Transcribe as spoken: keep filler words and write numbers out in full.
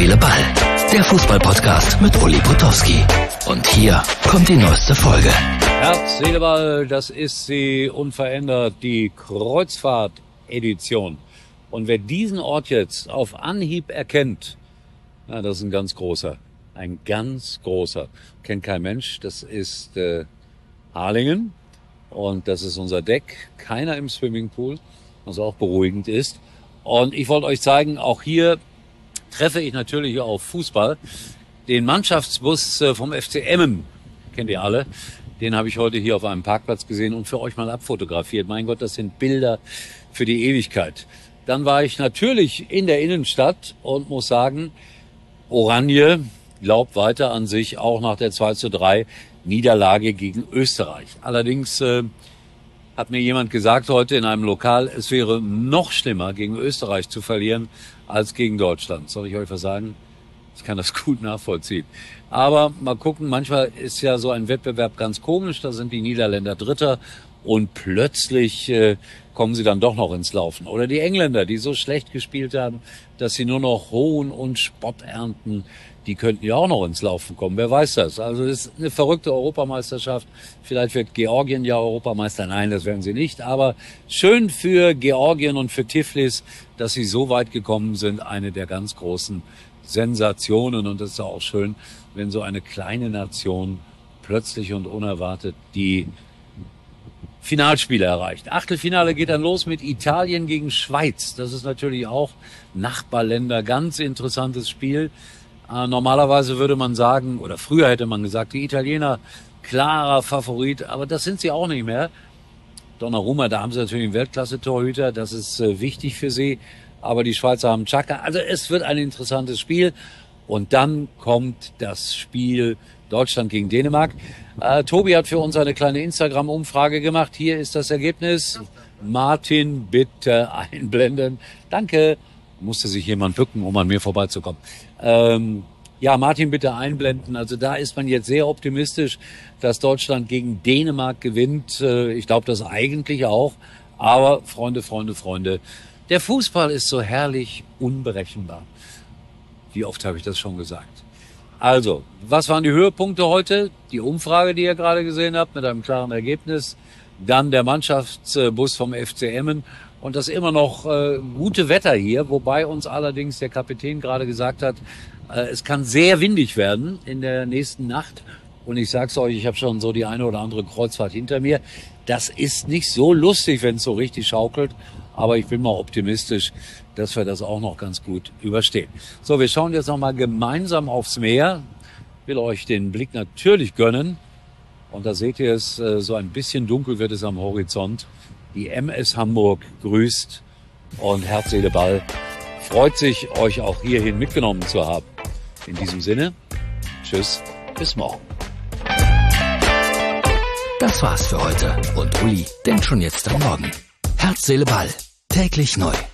Seele, Ball. Der Fußball-Podcast mit Uli Potowski. Und hier kommt die neueste Folge. Herz, Seele, Ball, das ist sie unverändert, die Kreuzfahrt-Edition. Und wer diesen Ort jetzt auf Anhieb erkennt, na, das ist ein ganz großer. Ein ganz großer. Kennt kein Mensch. Das ist äh, Harlingen. Und das ist unser Deck. Keiner im Swimmingpool, was auch beruhigend ist. Und ich wollte euch zeigen, auch hier treffe ich natürlich auf Fußball. Den Mannschaftsbus vom F C Emmen, kennt ihr alle, den habe ich heute hier auf einem Parkplatz gesehen und für euch mal abfotografiert. Mein Gott, das sind Bilder für die Ewigkeit. Dann war ich natürlich in der Innenstadt und muss sagen, Oranje glaubt weiter an sich, auch nach der zwei zu drei Niederlage gegen Österreich. Allerdings äh, hat mir jemand gesagt heute in einem Lokal, es wäre noch schlimmer, gegen Österreich zu verlieren, als gegen Deutschland. Soll ich euch was sagen? Ich kann das gut nachvollziehen. Aber mal gucken, manchmal ist ja so ein Wettbewerb ganz komisch, da sind die Niederländer Dritter und plötzlich äh, kommen sie dann doch noch ins Laufen. Oder die Engländer, die so schlecht gespielt haben, dass sie nur noch Hohn und Spott ernten, die könnten ja auch noch ins Laufen kommen. Wer weiß das? Also es ist eine verrückte Europameisterschaft. Vielleicht wird Georgien ja Europameister. Nein, das werden sie nicht. Aber schön für Georgien und für Tiflis, dass sie so weit gekommen sind. Eine der ganz großen Sensationen. Und es ist auch schön, wenn so eine kleine Nation plötzlich und unerwartet die Finalspiele erreicht. Achtelfinale geht dann los mit Italien gegen Schweiz. Das ist natürlich auch Nachbarländer. Ganz interessantes Spiel. Äh, normalerweise würde man sagen, oder früher hätte man gesagt, die Italiener klarer Favorit, aber das sind sie auch nicht mehr. Donnarumma, da haben sie natürlich einen Weltklasse-Torhüter, das ist äh, wichtig für sie, aber die Schweizer haben Xhaka. Also es wird ein interessantes Spiel und dann kommt das Spiel Deutschland gegen Dänemark. Äh, Tobi hat für uns eine kleine Instagram-Umfrage gemacht. Hier ist das Ergebnis. Martin, bitte einblenden. Danke. Musste sich jemand bücken, um an mir vorbeizukommen. Ähm, ja, Martin, bitte einblenden. Also da ist man jetzt sehr optimistisch, dass Deutschland gegen Dänemark gewinnt. Äh, ich glaube das eigentlich auch. Aber Freunde, Freunde, Freunde, der Fußball ist so herrlich unberechenbar. Wie oft habe ich das schon gesagt? Also, was waren die Höhepunkte heute? Die Umfrage, die ihr gerade gesehen habt, mit einem klaren Ergebnis. Dann der Mannschaftsbus vom F C Emmen. Und das immer noch äh, gute Wetter hier, wobei uns allerdings der Kapitän gerade gesagt hat, äh, es kann sehr windig werden in der nächsten Nacht. Und ich sag's euch, ich habe schon so die eine oder andere Kreuzfahrt hinter mir. Das ist nicht so lustig, wenn es so richtig schaukelt. Aber ich bin mal optimistisch, dass wir das auch noch ganz gut überstehen. So, wir schauen jetzt nochmal gemeinsam aufs Meer. Will euch den Blick natürlich gönnen. Und da seht ihr es, äh, so ein bisschen dunkel wird es am Horizont. Die M S Hamburg grüßt und Herz, Seele, Ball freut sich, euch auch hierhin mitgenommen zu haben. In diesem Sinne, tschüss, bis morgen. Das war's für heute. Und Uli denkt schon jetzt an morgen. Herz, Seele, Ball. Täglich neu.